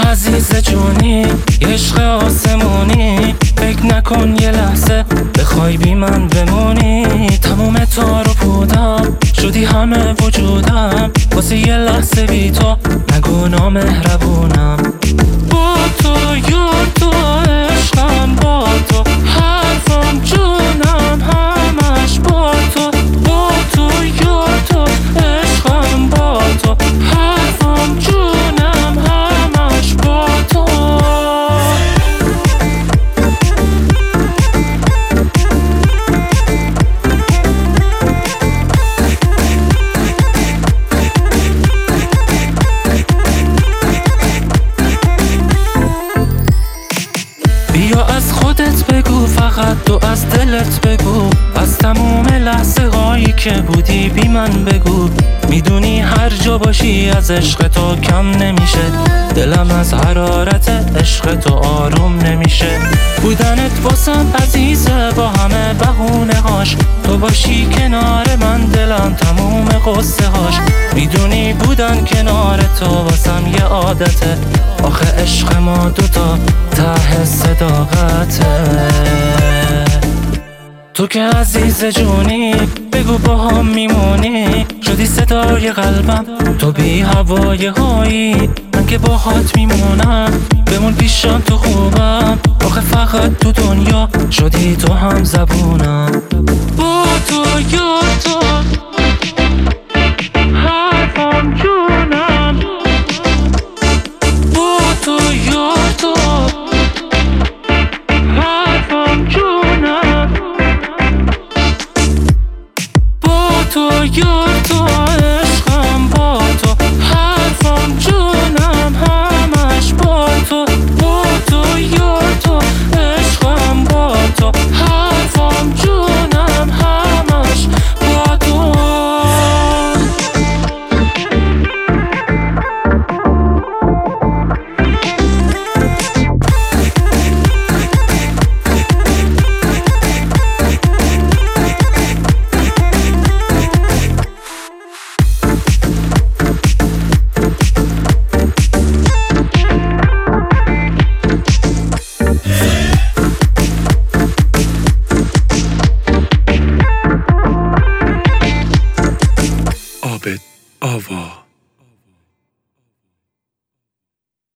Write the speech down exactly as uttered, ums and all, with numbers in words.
عزیز جونی، عشق آسمونی، فکر نکن یه لحظه بخوای بی من بمونی. تموم تار و پودم شدی همه وجودم، واسه یه لحظه بی تو نگو نامهربونم. با تو یار تو عشقم، با تو حرفم جونم همش با تو. با تو یار تو عشقم، با تو حرفم جونم همش با تو. بیا از خودت بگو، فقط تو از دلت بگو، از تموم لحظه هایی که بودی بی من بگو. میدونی هر جا باشی از عشق تو کم نمیشه، دلم از حرارت عشق تو آروم نمیشه. بودنت واسم عزیزه با همه بهونه هاش، تو باشی کنار من دلم تموم قصه هاش. میدونی بودن کنار تو واسم یه عادته، آخه عشق ما دوتا ته صداقته. تو که عزیز جونی بگو با هم میمونی، شدی صدای قلبم تو بی هوای هایی. من که باهات میمونم بمون پیشم تو خوبم، آخه فقط تو دنیا شدی تو هم زبونم. با تو یار تو حرفم جونم، با تو یار تو حرفم جونم. با تو یار تو عشقم، با تو حرفم جونم همش با تو. با تو یار تو عشقم، با تو حرفم جونم همش با تو. عابد آوا.